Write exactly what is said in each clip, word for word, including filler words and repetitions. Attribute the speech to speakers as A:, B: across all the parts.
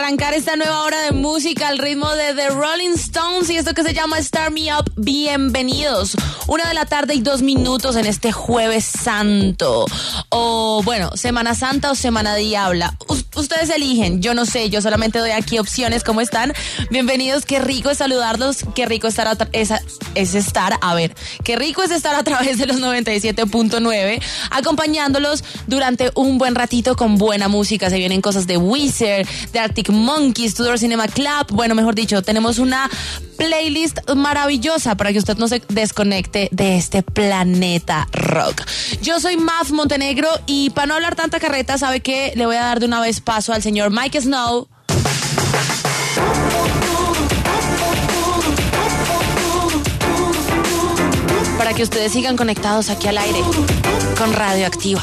A: arrancar esta nueva hora de música al ritmo de The Rolling Stones y esto que se llama Start Me Up. Bienvenidos. Una de la tarde y dos minutos en este Jueves Santo. O bueno, Semana Santa o Semana Diabla. U- ustedes eligen, yo no sé, yo solamente doy aquí opciones. ¿Cómo están? Bienvenidos, qué rico es saludarlos, qué rico estar a tra- esa, es estar, a ver, qué rico es estar a través de los noventa y siete punto nueve, acompañándolos durante un buen ratito con buena música. Se vienen cosas de Weezer, de Arctic Monkeys, Tudor Cinema Club. Bueno, mejor dicho, tenemos una playlist maravillosa para que usted no se desconecte de este planeta rock. Yo soy Maf Montenegro y para no hablar tanta carreta, ¿sabe qué? Le voy a dar de una vez paso al señor Mike Snow para que ustedes sigan conectados aquí al aire con Radioactiva.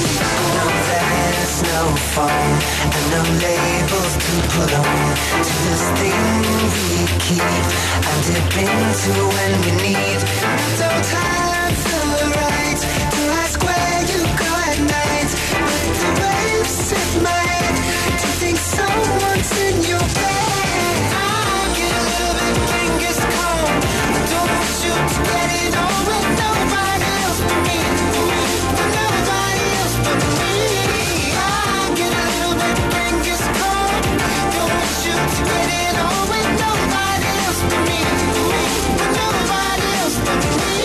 B: No phone and no labels to put on to this thing we keep and dip into when we need. No time for right to ask where you go at night. But the waves hit my head to think someone's in your bed. I get a little bit fingers cold. I don't want you to get it on with nobody else but me. With nobody else but me. To get it on with nobody else but me, with nobody else but me.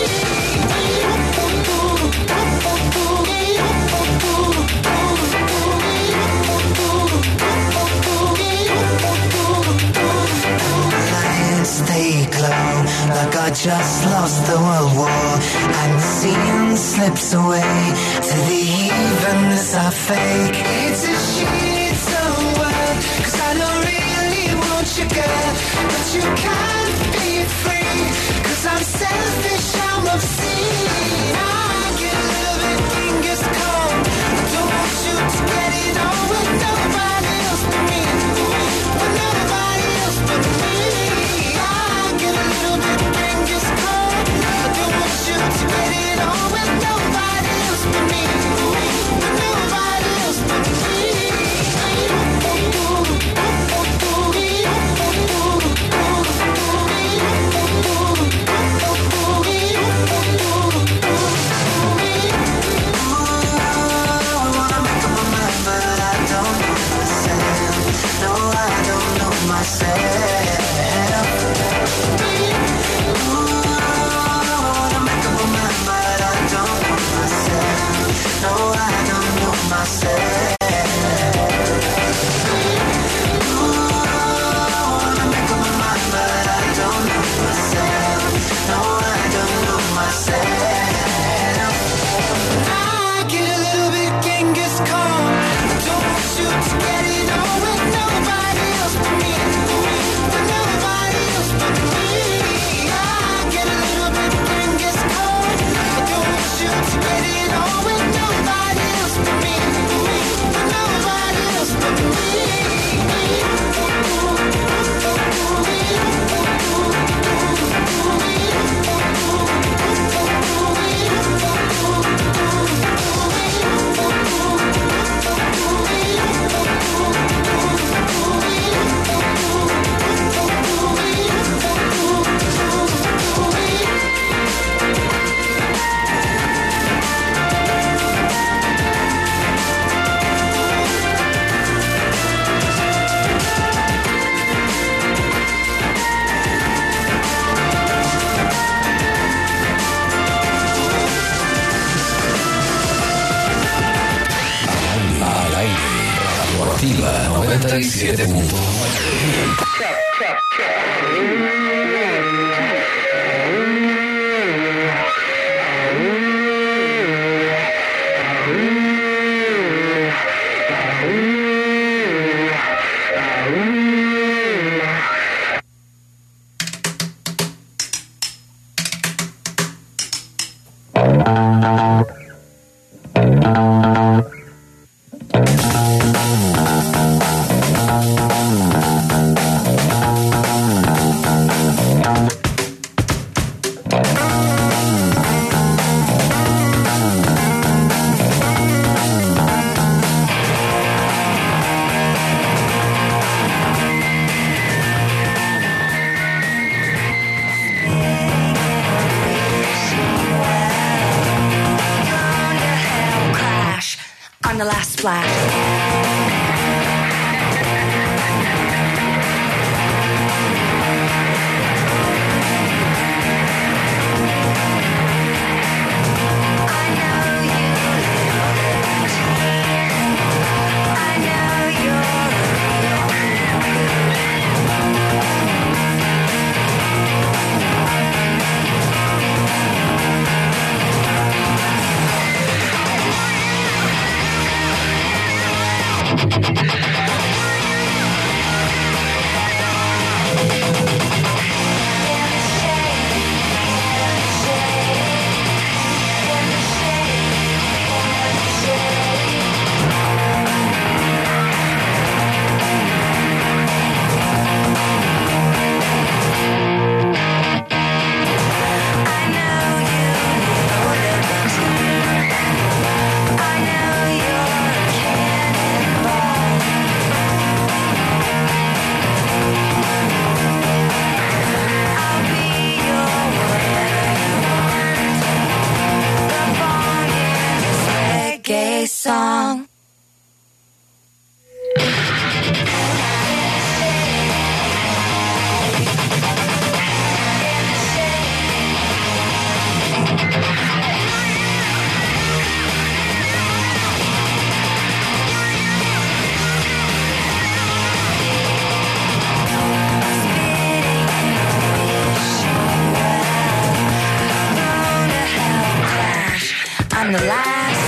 B: Lions stay glow like I just lost the world war, and the scene slips away to the evenness I fake. It's a shit so world, 'cause I don't really want you, girl, but you can't be free, 'cause I'm selfish, I'm obscene. I get a little bit fingers cold. I don't want you to get it on with nobody else but me, with nobody else but me. I get a little bit fingers cold. I don't want you to get it on with nobody else but me, with nobody else but me.
C: noventa y siete punto nueve.
D: last splash. Song. I'm the last.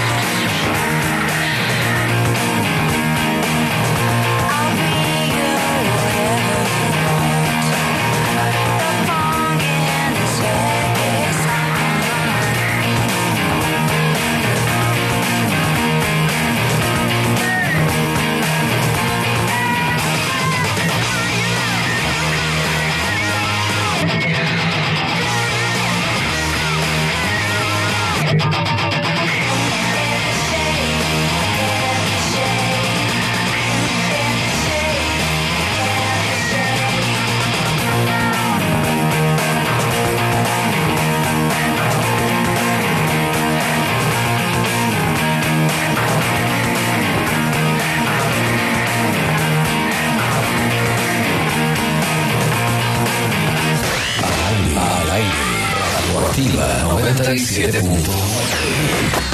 C: noventa y siete punto nueve.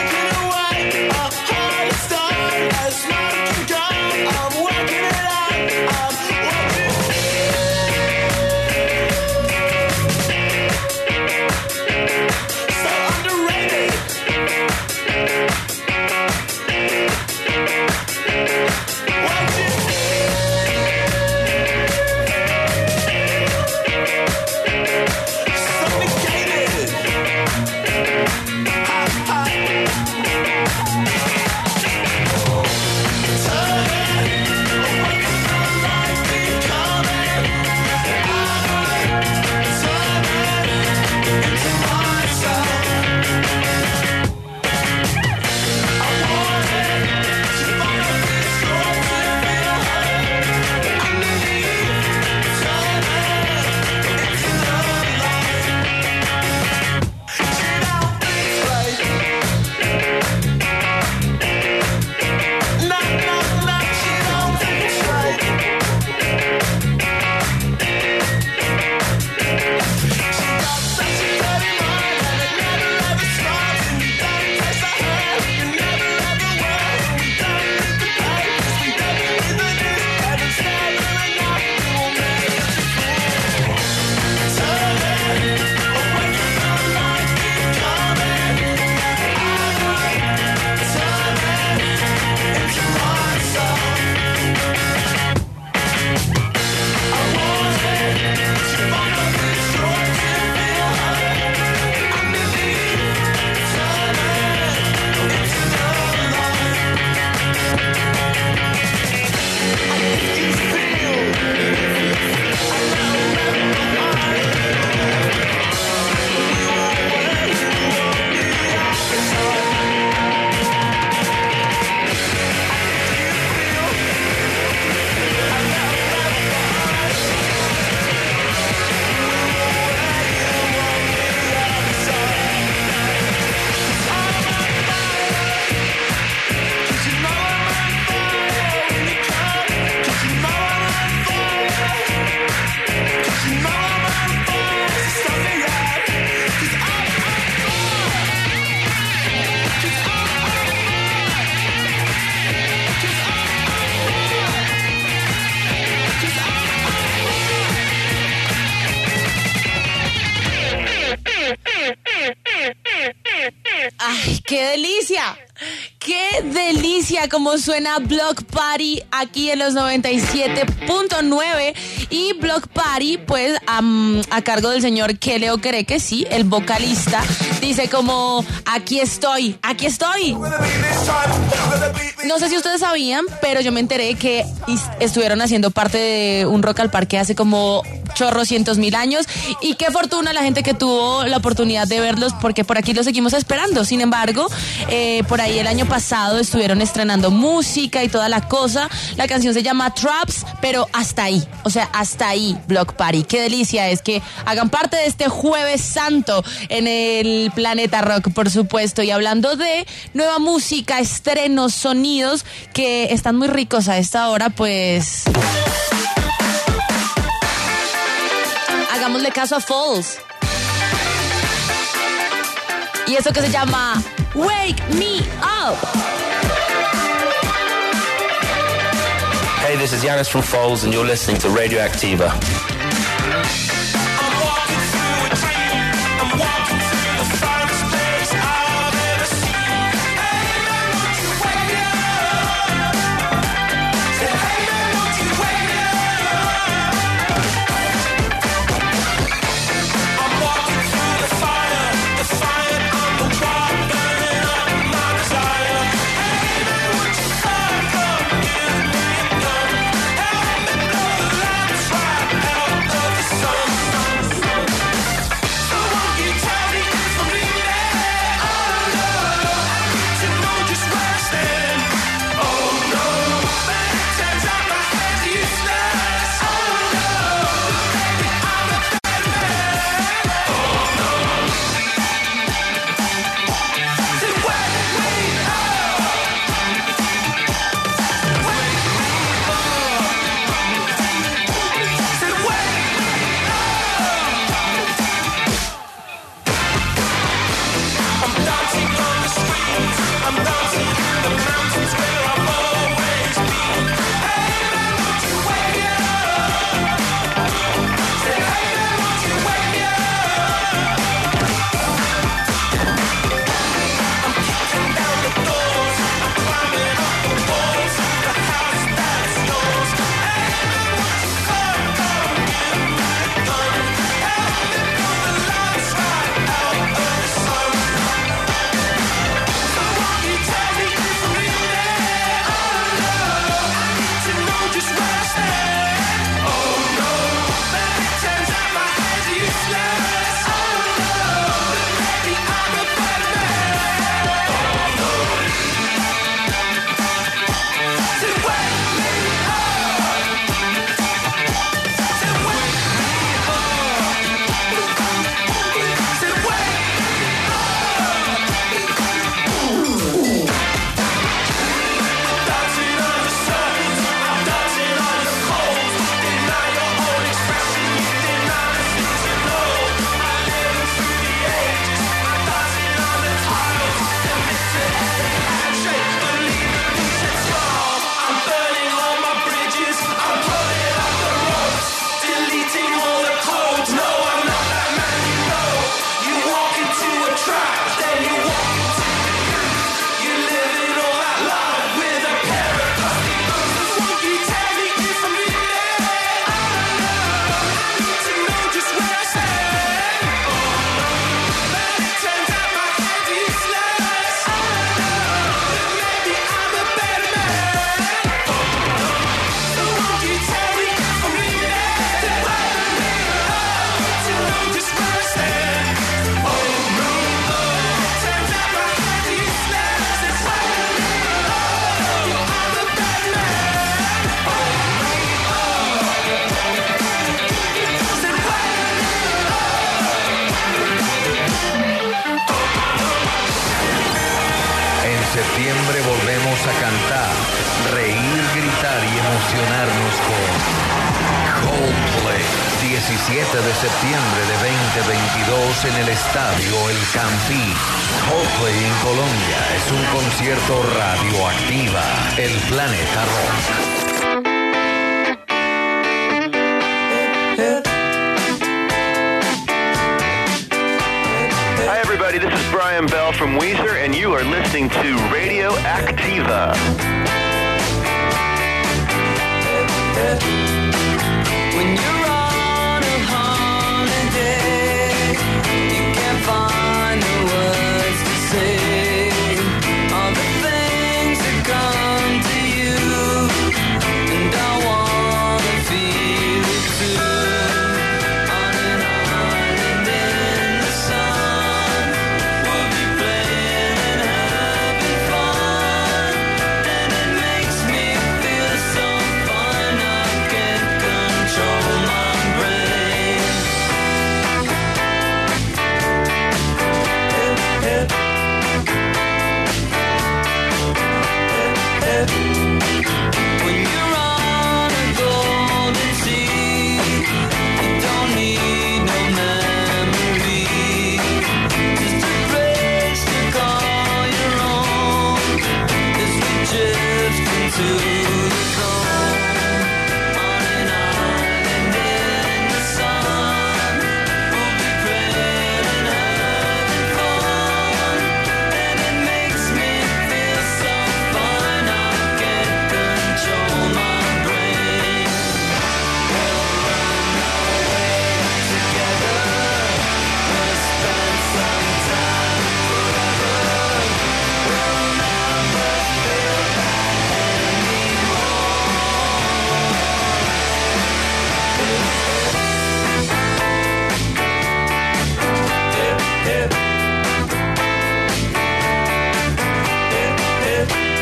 E: I'm working it out.
A: ¡Qué delicia! ¡Qué delicia! Como suena Block Party aquí en los noventa y siete punto nueve. Y Block Party, pues, um, a cargo del señor Kele Okereke, sí, el vocalista, dice como, aquí estoy, aquí estoy. No sé si ustedes sabían, pero yo me enteré que estuvieron haciendo parte de un Rock al Parque hace como chorrocientos mil años. Y qué fortuna la gente que tuvo la oportunidad de verlos, porque por aquí los seguimos esperando. Sin embargo, eh, por ahí el año pasado estuvieron estrenando música y toda la cosa. La canción se llama Traps, pero hasta ahí, o sea, hasta ahí Block Party. Qué delicia es que hagan parte de este Jueves Santo en el Planeta Rock, por supuesto. Y hablando de nueva música, estrenos, sonidos que están muy ricos a esta hora, pues hagámosle caso a Falls. Y eso que se llama Wake Me Up.
E: Hey, this is Giannis from Foles, and you're listening to Radioactiva.
F: septiembre volvemos a cantar, reír, gritar y emocionarnos con Coldplay. diecisiete de septiembre de veinte veintidós en el estadio El Campín. Coldplay en Colombia es un concierto radioactiva. El Planeta Rock.
E: Hi everybody.
G: everybody. This is Brian Bell from Weezer, and you are listening to Radio Activa.
B: When you're on a holiday, you can't find the words to say all the things that come to you, and I wanna feel it too. On an island in the sun, we'll be playing and having fun, and it makes me feel so fine I can't control my brain. Hip, hip. Hip, hip. When you're on a golden sea, you don't need no memory, just a place to call your own as we drift into the zone. On an island in the sun, we'll be praying and having fun, and it makes me feel so fine I can't control my brain. We'll run away together, we'll spend some time forever, we'll never feel bad anymore. Hip, hip. Hip, hip.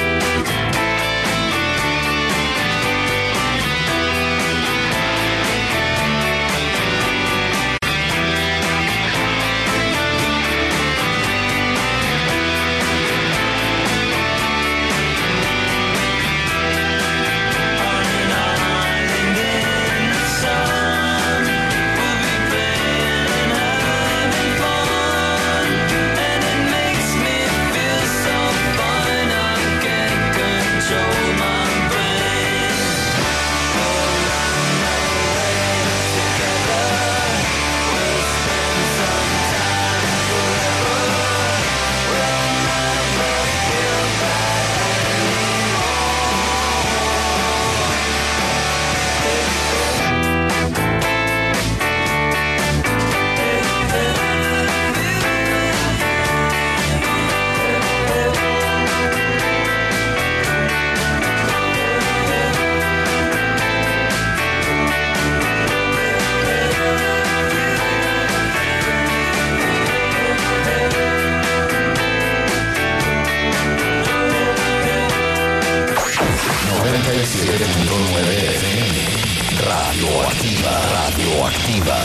B: On an island in the sun, we'll be playing and having fun, and it makes me feel so fine I can't control my brain. We'll run away together, we'll spend some time forever, we'll never feel bad anymore.
C: noventa y siete punto nueve F M. Radio Activa, Radio Activa.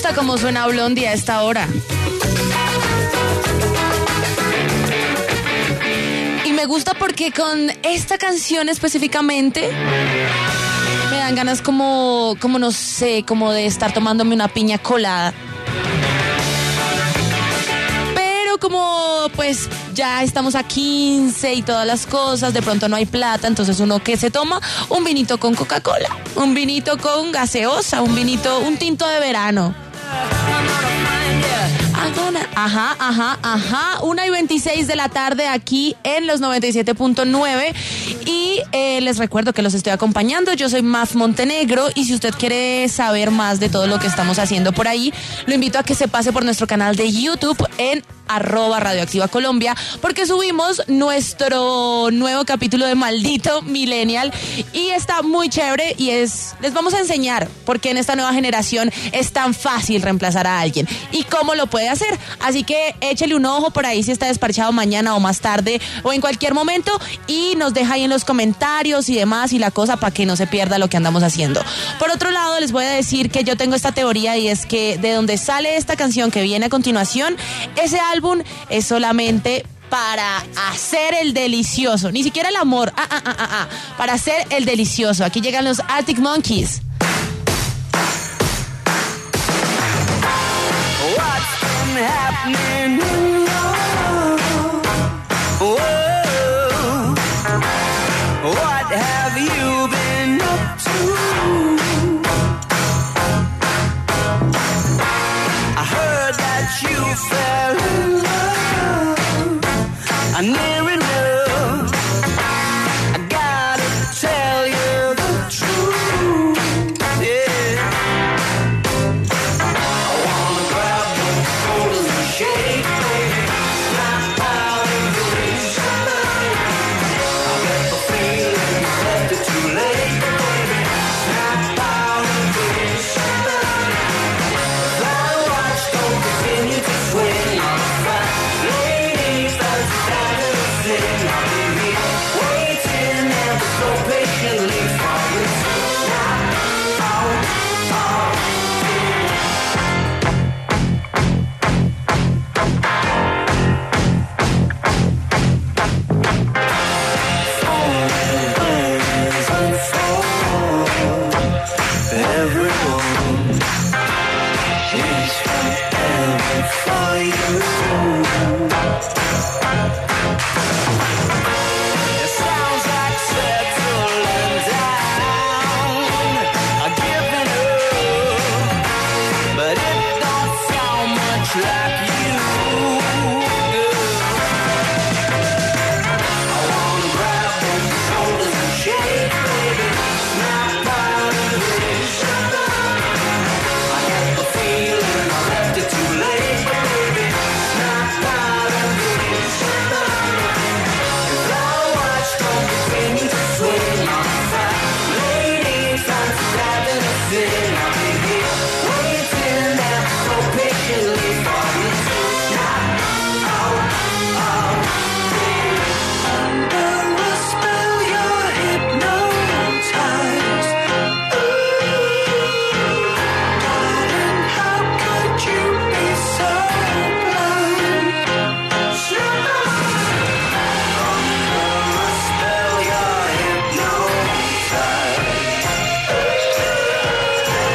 A: gusta cómo suena Blondie a esta hora. Y me gusta porque con esta canción específicamente me dan ganas como, como no sé, como de estar tomándome una piña colada. Pero como pues ya estamos a quince y todas las cosas, de pronto no hay plata, entonces uno que se toma un vinito con Coca-Cola, un vinito con gaseosa, un vinito, un tinto de verano. Ajá, ajá, ajá. una y veintiséis de la tarde aquí en los noventa y siete punto nueve. Y eh, les recuerdo que los estoy acompañando. Yo soy Maf Montenegro. Y si usted quiere saber más de todo lo que estamos haciendo por ahí, lo invito a que se pase por nuestro canal de YouTube en arroba Radioactiva Colombia, porque subimos nuestro nuevo capítulo de Maldito Millennial y está muy chévere y es, les vamos a enseñar por qué en esta nueva generación es tan fácil reemplazar a alguien y cómo lo puede hacer. Así que échele un ojo por ahí si está desparchado mañana o más tarde o en cualquier momento y nos deja ahí en los comentarios y demás y la cosa para que no se pierda lo que andamos haciendo. Por otro lado, les voy a decir que yo tengo esta teoría y es que de donde sale esta canción que viene a continuación, ese álbum es solamente para hacer el delicioso, ni siquiera el amor, ah, ah, ah, ah, ah, para hacer el delicioso. Aquí llegan los Arctic Monkeys.
B: What's been happening in your world? What have you been up to? I heard that you fell in love, I near enough. I gotta tell you the truth, yeah. I wanna grab your shoulders and shake, baby. Snap out and release your mind. I get the feeling I left it too late, baby. Snap out and release your mind. Fly watch don't continue to swing on the front. Ladies, that's standing a thing. I'll be here waiting ever so patiently for you to snap out of everyone is forever for you. It sounds like settling down, a giving up, but it don't sound much like you. I wanna grab those shoulders and shake, baby. Snap out and release your mind. I get the feeling I left it too late, baby. Snap out and release your mind. If I watch don't continue to swing on the fire, ladies, I'm having a thing. I'll be here waiting there so patiently for you to snap out of me. Under a spell, you're hypnotized. Darling, how could you be so blind? Under a spell, you're hypnotized.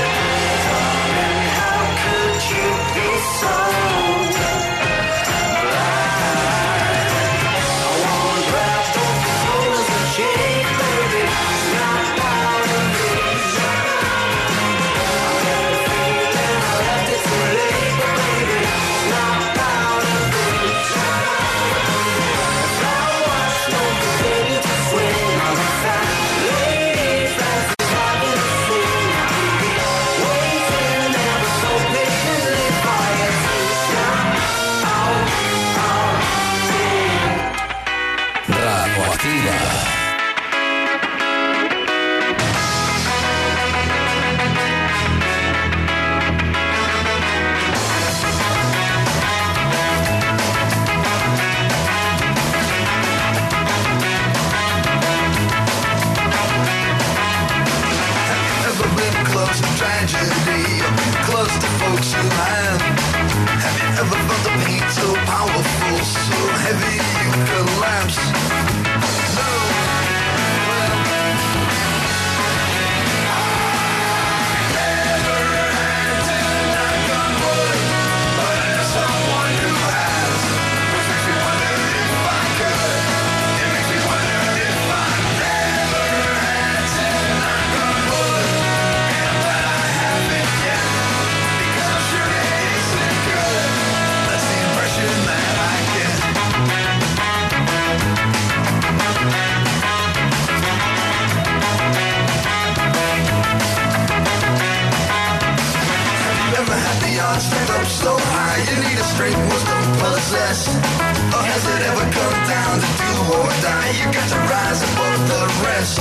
B: best? Or has it ever come down to do or die? You got to rise above the rest.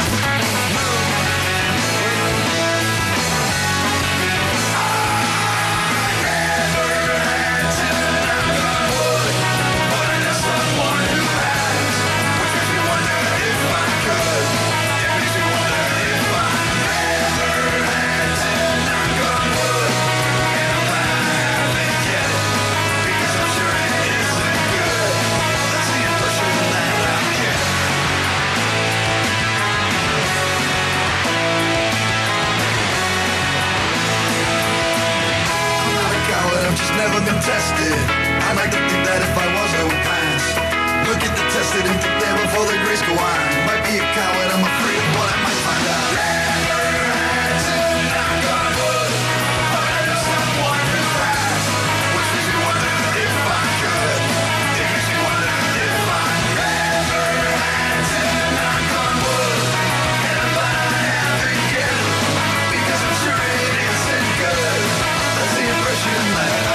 B: Never been tested. I'd like to think that if I was, I would pass. Look at the tested and think there before the grace go on. Might be a coward, I'm afraid of what I might find out. Never had to knock on wood, but I know someone who has. Which makes me wonder if I could. It makes me wonder if I never had to knock on wood, and I'm glad I haven't yet, because I'm sure it isn't good. That's the impression that I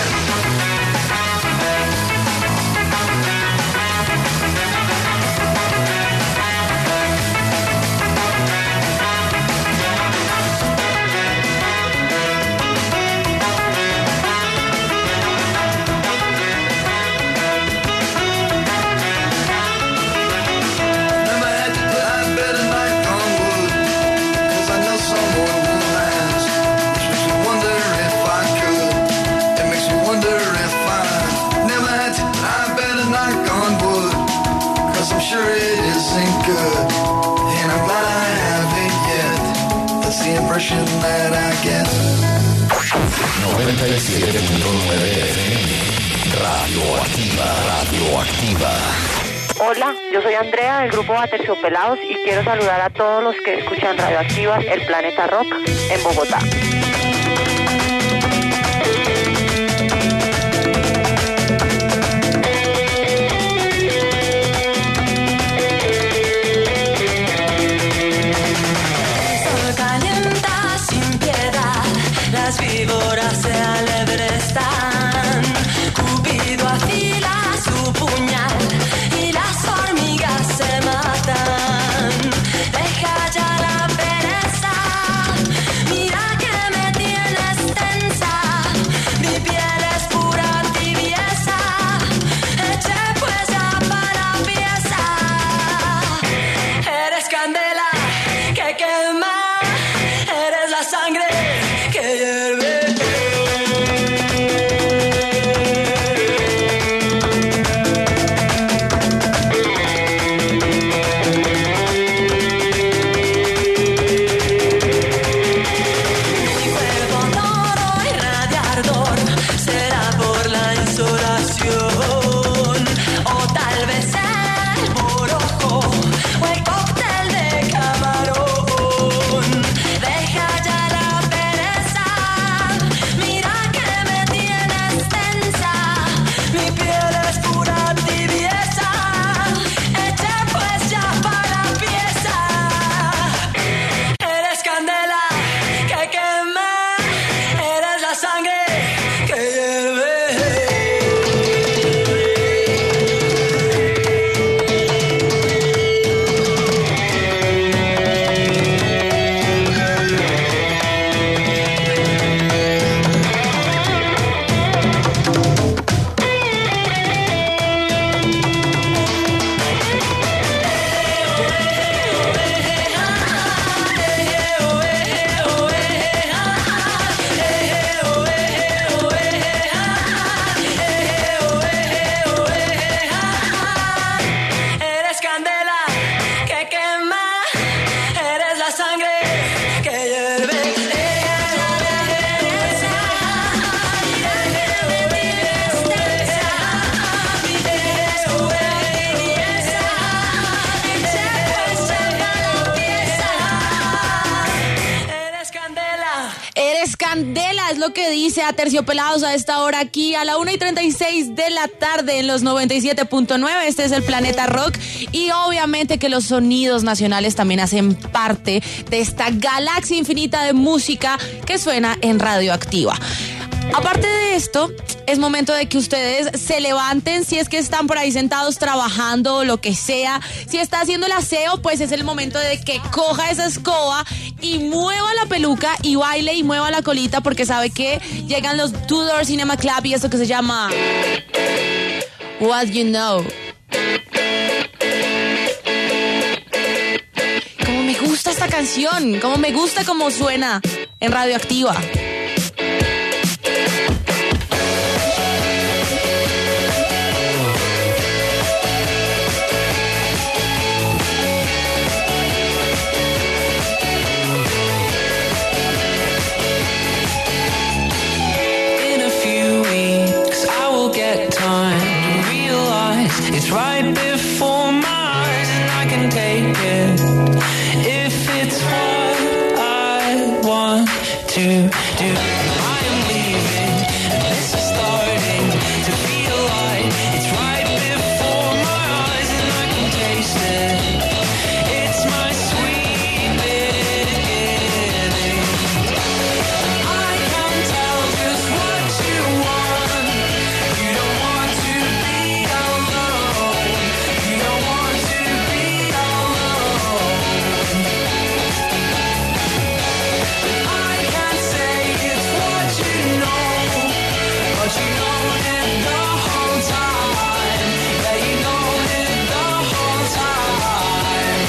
C: noventa y siete punto nueve F M. Radioactiva, radioactiva.
H: Hola, yo soy Andrea del grupo Aterciopelados y quiero saludar a todos los que escuchan Radioactiva, el Planeta Rock, en Bogotá.
I: Las víboras se alebrestan, Cupido afila su puñal y las hormigas se matan. Deja ya la pereza, mira que me tienes tensa, mi piel es pura tibieza, eche pues ya para pieza. Eres candela que quema, eres la sangre que hierve. Mi cuerpo toro irradia ardor, será por la insolación, o tal vez el borojo, o el cóctel de camarón. Deja ya la pereza, mira que me tienes tensa, mi piel es pura tibieza, eche pues ya para pieza. Eres candela que quema, eres la sangre que hierve. Eres candela que quema, eres la sangre que hierve. Eres candela.
A: Eres candela, es lo que dice Aterciopelados a esta hora aquí a la una y treinta y seis de la tarde en los noventa y siete punto nueve. Este es el Planeta Rock y obviamente que los sonidos nacionales también hacen parte de esta galaxia infinita de música que suena en Radioactiva. Aparte de esto, es momento de que ustedes se levanten si es que están por ahí sentados trabajando o lo que sea. Si está haciendo el aseo, pues es el momento de que coja esa escoba y mueva la peluca y baile y mueva la colita, porque sabe que llegan los Tudor Cinema Club y eso que se llama What You Know. Como me gusta esta canción, como me gusta cómo suena en Radioactiva.
I: It's right before my eyes and I can take it if it's what I want to do. I am leaving and this is starting to feel like it's right before my eyes and I can taste it. It's my sweet beginning. I can tell just what you want. You don't want to be alone. You don't want to be alone. I can't say it's what you know, but you know it the whole time. Yeah, you know it the whole time.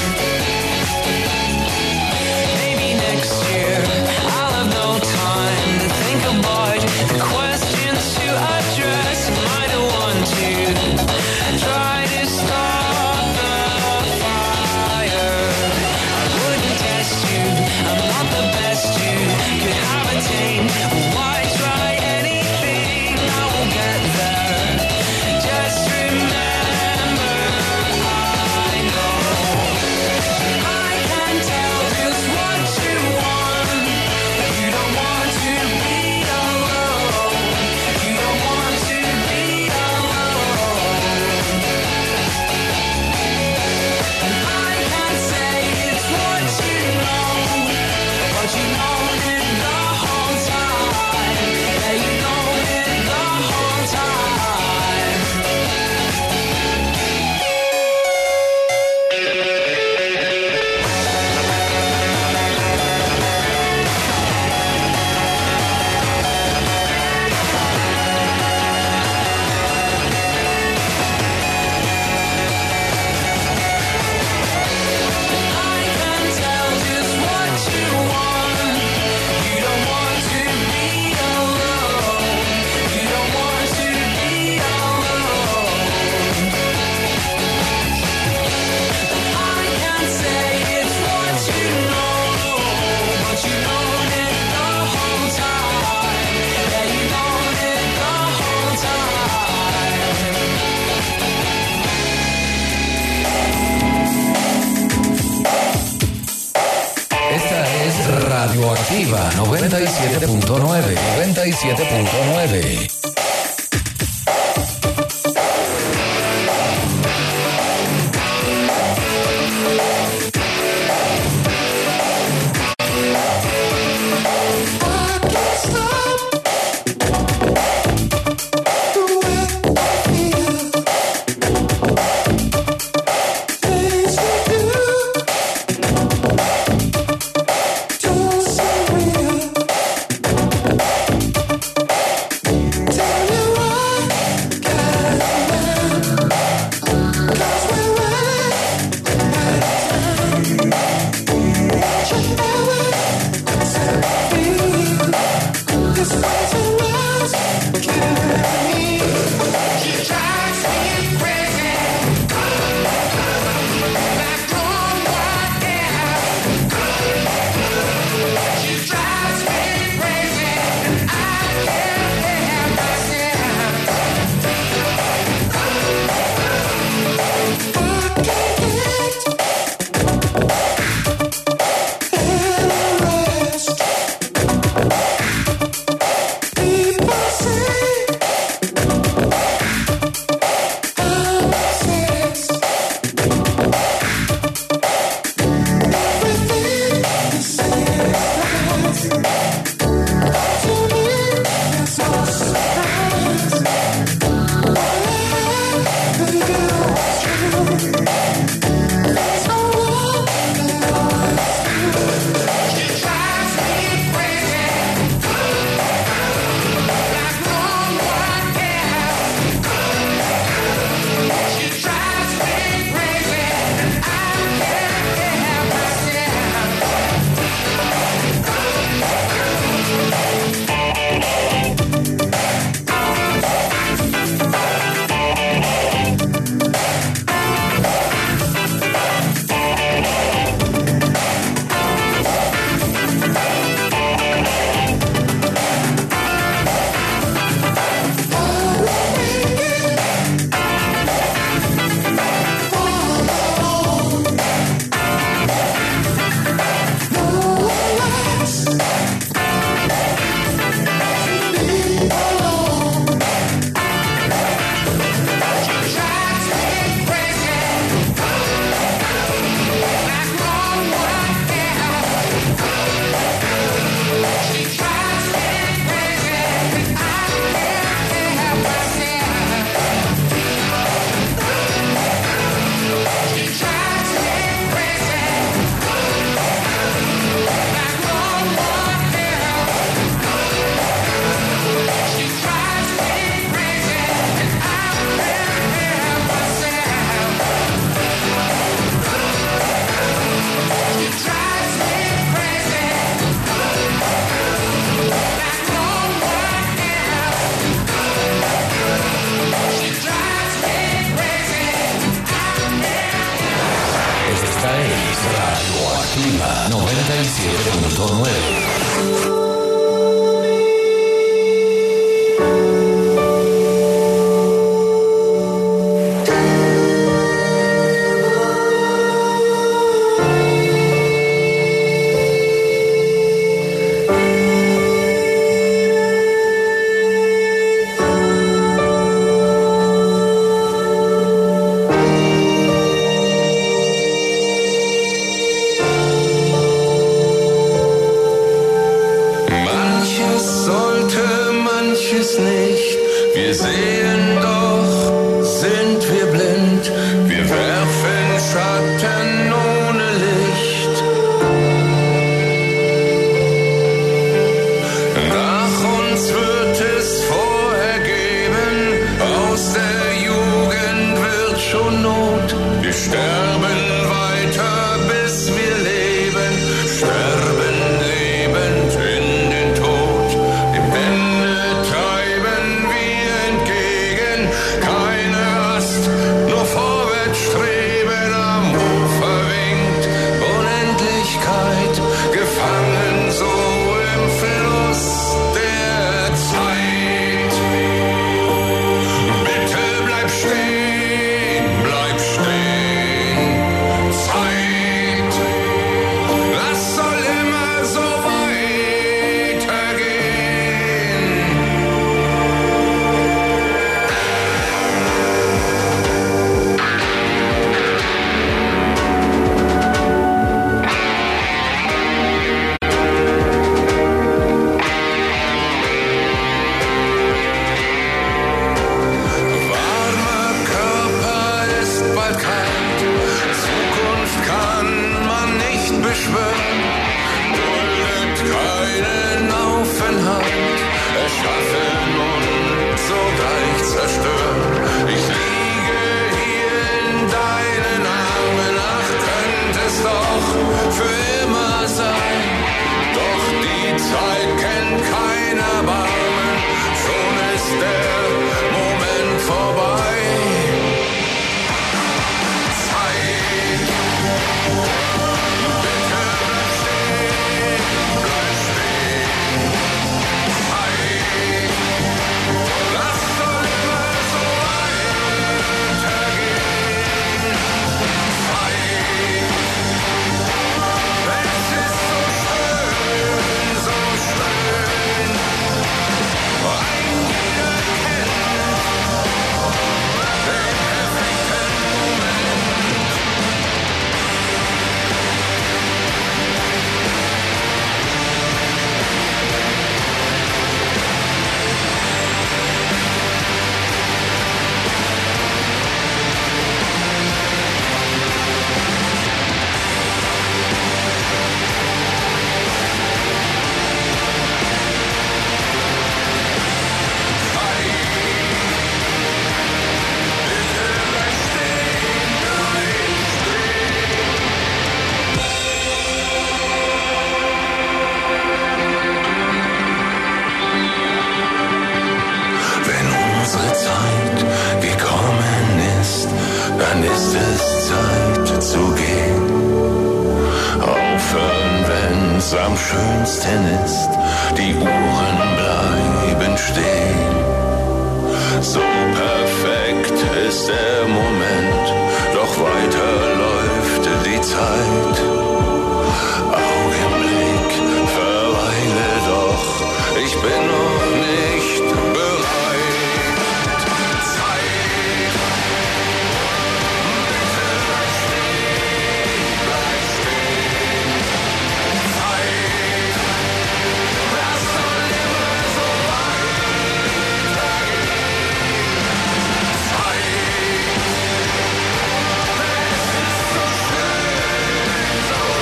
I: Maybe next year I'll have no time to think about the questions to address. Am I the one to try to stop the fire? I wouldn't test you, I'm not the best you could have attained. Why try anything? I will get there. Just remember, I know I can tell just what you want. You don't want to be alone. You don't want to be alone. And I can't say it's what you know, but you know it the whole time. Yeah, you know it the whole time. I can tell just what you want. You don't want to be alone. You don't want to be alone. I can't say it's what you know, but you know it the whole time. Yeah, you know it the whole time.
F: Esta es Radioactiva noventa y siete punto nueve. noventa y siete punto nueve.
B: Take
C: Radioactiva noventa y siete punto nueve.
J: Am schönsten ist, die Uhren bleiben stehen. So perfekt ist der Moment, doch weiter läuft die Zeit. Augenblick, verweile doch, ich bin noch nicht bereit. Zeit, bitte bleib stehen, bleib stehen. Zeit, das soll immer so weitergehen. Zeit, es ist so schön, so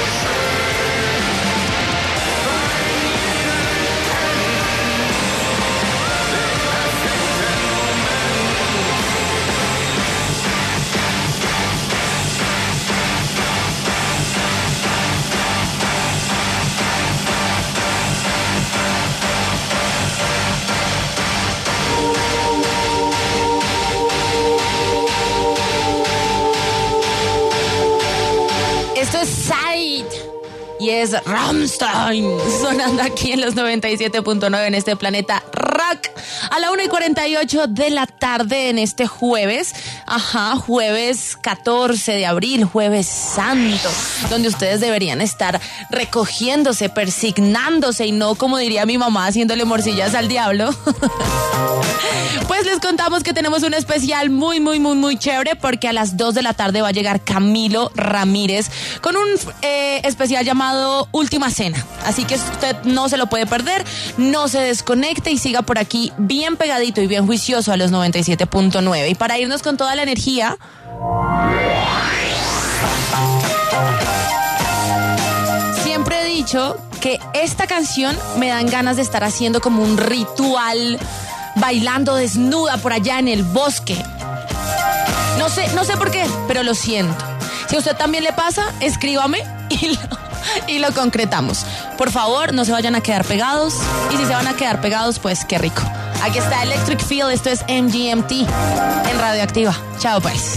A: es Rammstein, sonando aquí en los noventa y siete punto nueve en este planeta rock. A la una y cuarenta y ocho de la tarde en este jueves, ajá, jueves catorce de abril, jueves santo, donde ustedes deberían estar recogiéndose, persignándose y no, como diría mi mamá, haciéndole morcillas al diablo. Pues les contamos que tenemos un especial muy, muy, muy, muy chévere, porque a las dos de la tarde va a llegar Camilo Ramírez con un eh, especial llamado Última Cena. Así que usted no se lo puede perder, no se desconecte y siga por aquí bien pegadito y bien juicioso a los noventa y siete punto nueve. Y para irnos con toda la energía, siempre he dicho que esta canción me dan ganas de estar haciendo como un ritual, bailando desnuda por allá en el bosque. No sé, no sé por qué, pero lo siento. Si a usted también le pasa, escríbame y lo, y lo concretamos. Por favor, no se vayan a quedar pegados. Y si se van a quedar pegados, pues qué rico. Aquí está Electric Feel, esto es M G M T en Radioactiva. Chao pues.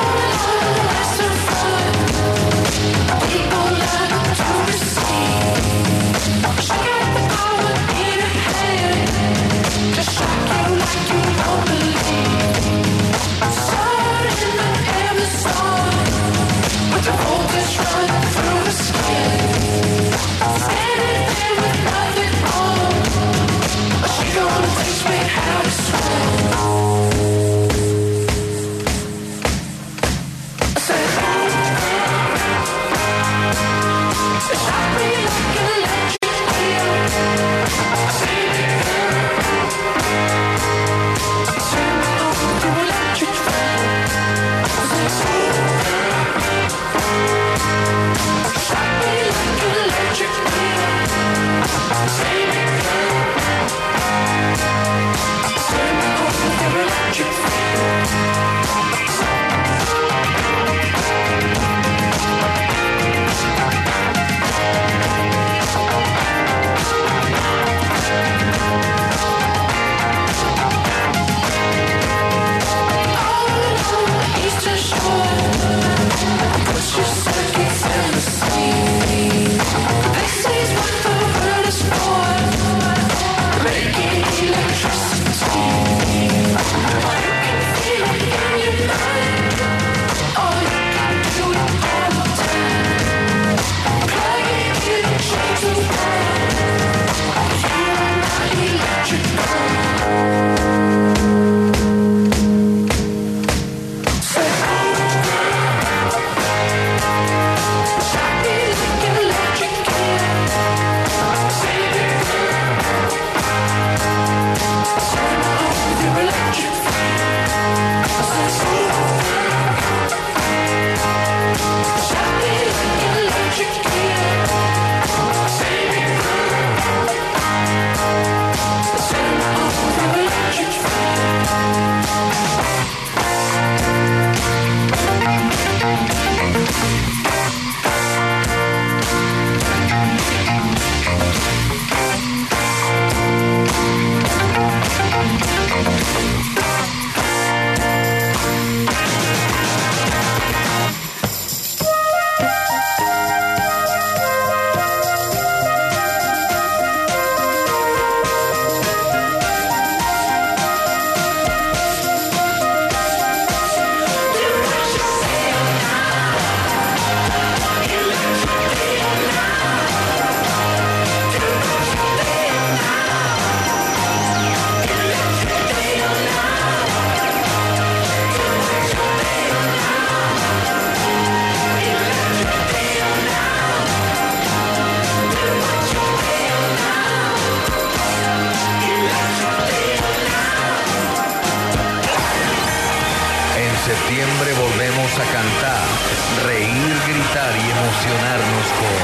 F: septiembre volvemos a cantar, reír, gritar y emocionarnos con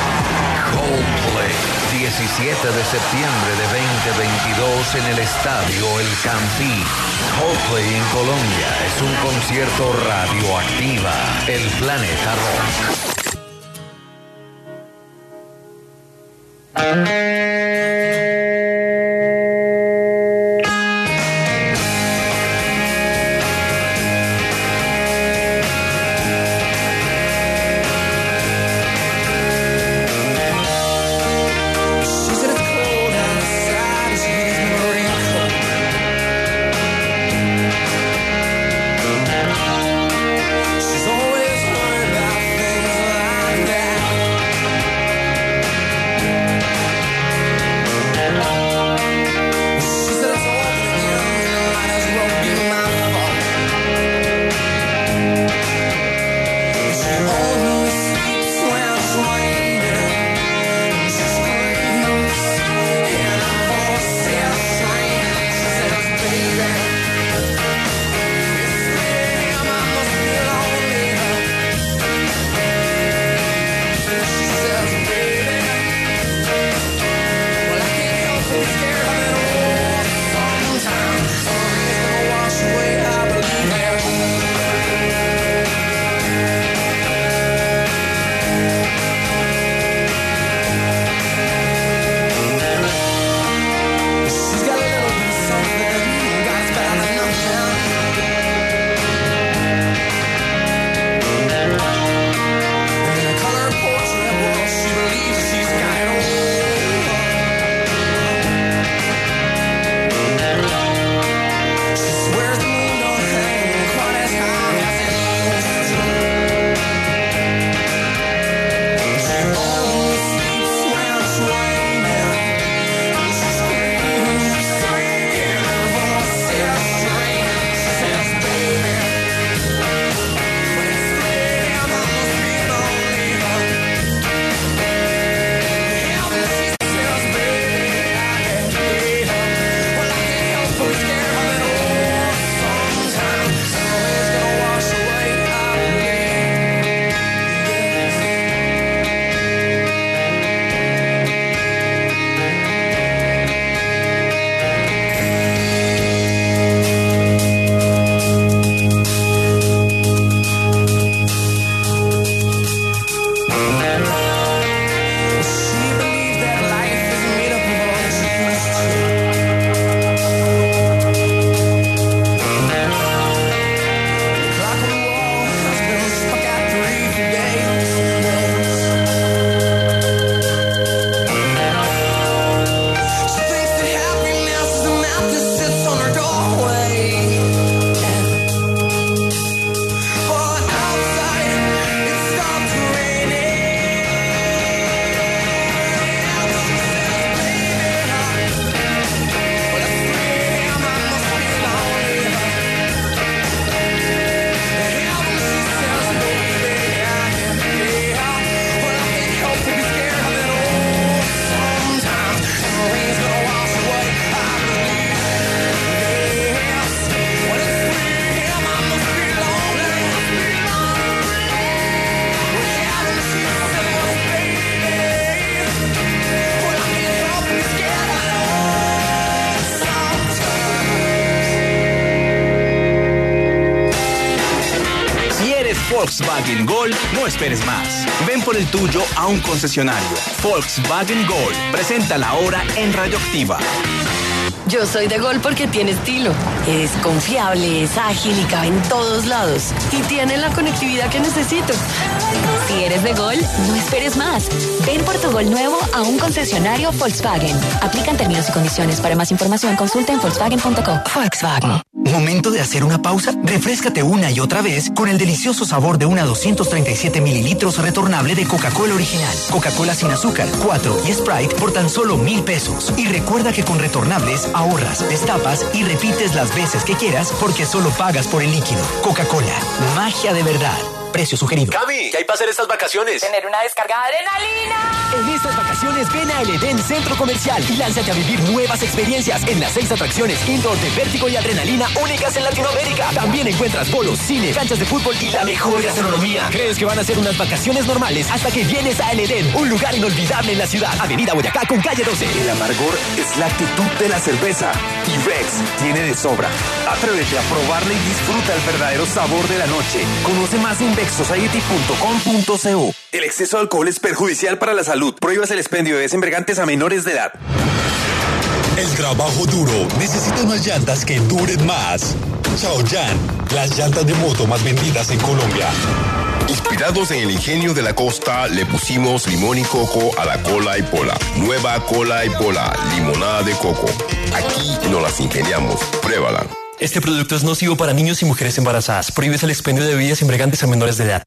F: Coldplay. diecisiete de septiembre de veinte veintidós en el estadio El Campín. Coldplay en Colombia es un concierto radioactiva. El planeta rock.
K: Volkswagen Gol, no esperes más. Ven por el tuyo a un concesionario. Volkswagen Gol. Preséntala ahora en Radioactiva.
L: Yo soy de Gol porque tiene estilo. Es confiable, es ágil y cabe en todos lados. Y tiene la conectividad que necesito.
M: Si eres de Gol, no esperes más. Ven por tu Gol nuevo a un concesionario Volkswagen. Aplican términos y condiciones. Para más información, consulta en volkswagen punto com.
N: Volkswagen. ¿Momento de hacer una pausa? Refréscate una y otra vez con el delicioso sabor de una doscientos treinta y siete mililitros retornable de Coca-Cola original. Coca-Cola sin azúcar, cuatro y Sprite por tan solo mil pesos. Y recuerda que con retornables ahorras, destapas y repites las veces que quieras porque solo pagas por el líquido. Coca-Cola, magia de verdad. Precio sugerido.
O: Cami, ¿qué hay para hacer estas vacaciones?
L: Tener una descarga de adrenalina.
P: En estas vacaciones ven a El Edén Centro Comercial y lánzate a vivir nuevas experiencias en las seis atracciones indoor de Vértigo y Adrenalina únicas en Latinoamérica. También encuentras bolos, cine, canchas de fútbol y la mejor gastronomía. ¿Crees que van a ser unas vacaciones normales hasta que vienes a El Edén, un lugar inolvidable en la ciudad? Avenida Boyacá con calle doce.
O: El amargor es la actitud de la cerveza y Rex tiene de sobra. Atrévete a probarla y disfruta el verdadero sabor de la noche. Conoce más en vex society punto com punto co. El exceso de alcohol es perjudicial para la salud. Prohíbas el expendio de bebidas embriagantes a menores de edad.
Q: El trabajo duro necesita unas llantas que duren más. Chaoyan, las llantas de moto más vendidas en Colombia.
R: Inspirados en el ingenio de la costa, le pusimos limón y coco a la cola y pola. Nueva cola y pola, limonada de coco. Aquí nos las ingeniamos. Pruébala.
S: Este producto es nocivo para niños y mujeres embarazadas. Prohíbes el expendio de bebidas embriagantes a menores de edad.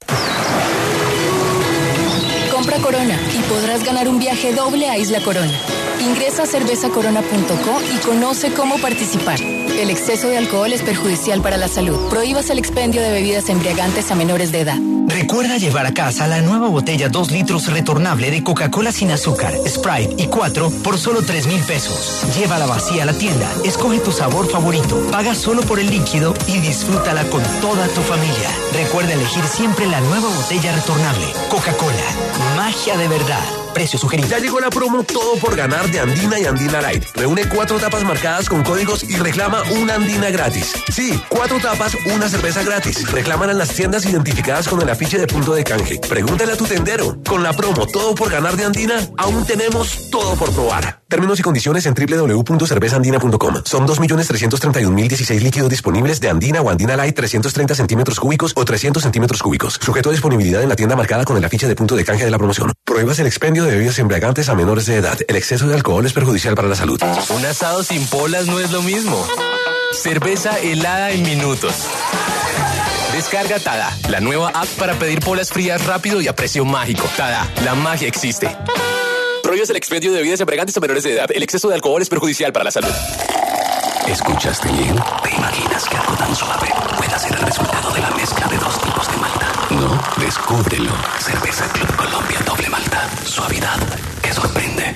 M: Compra Corona y podrás ganar un viaje doble a Isla Corona. Ingresa a cerveza corona punto co y conoce cómo participar. El exceso de alcohol es perjudicial para la salud. Prohíbas el expendio de bebidas embriagantes a menores de edad.
N: Recuerda llevar a casa la nueva botella dos litros retornable de Coca-Cola sin azúcar, Sprite y cuatro por solo tres mil pesos. Llévala vacía a la tienda, escoge tu sabor favorito, paga solo por el líquido y disfrútala con toda tu familia. Recuerda elegir siempre la nueva botella retornable. Coca-Cola, magia de verdad. Precio sugerido.
O: Ya llegó la promo Todo por Ganar de Andina y Andina Light. Reúne cuatro tapas marcadas con códigos y reclama una Andina gratis. Sí, cuatro tapas, una cerveza gratis. Reclaman en las tiendas identificadas con el afiche de punto de canje. Pregúntale a tu tendero. Con la promo Todo por Ganar de Andina, aún tenemos todo por probar. Términos y condiciones en doble u doble u doble u punto cerveza andina punto com. Son dos millones trescientos treinta y un mil dieciséis líquidos disponibles de Andina o Andina Light trescientos treinta centímetros cúbicos o trescientos centímetros cúbicos. Sujeto a disponibilidad en la tienda marcada con el afiche de punto de canje de la promoción. Prohíbas el expendio de bebidas embriagantes a menores de edad. El exceso de alcohol es perjudicial para la salud.
T: Un asado sin polas no es lo mismo. Cerveza helada en minutos. Descarga Tada, la nueva app para pedir polas frías rápido y a precio mágico. Tada, la magia existe. Prohíbes el expendio de bebidas embriagantes a menores de edad. El exceso de alcohol es perjudicial para la salud.
C: ¿Escuchaste bien? ¿Te imaginas que algo tan suave pueda ser el resultado de la mezcla de dos tipos de malta? No, descúbrelo. Cerveza Club Colombia Doble Malta. Suavidad que sorprende.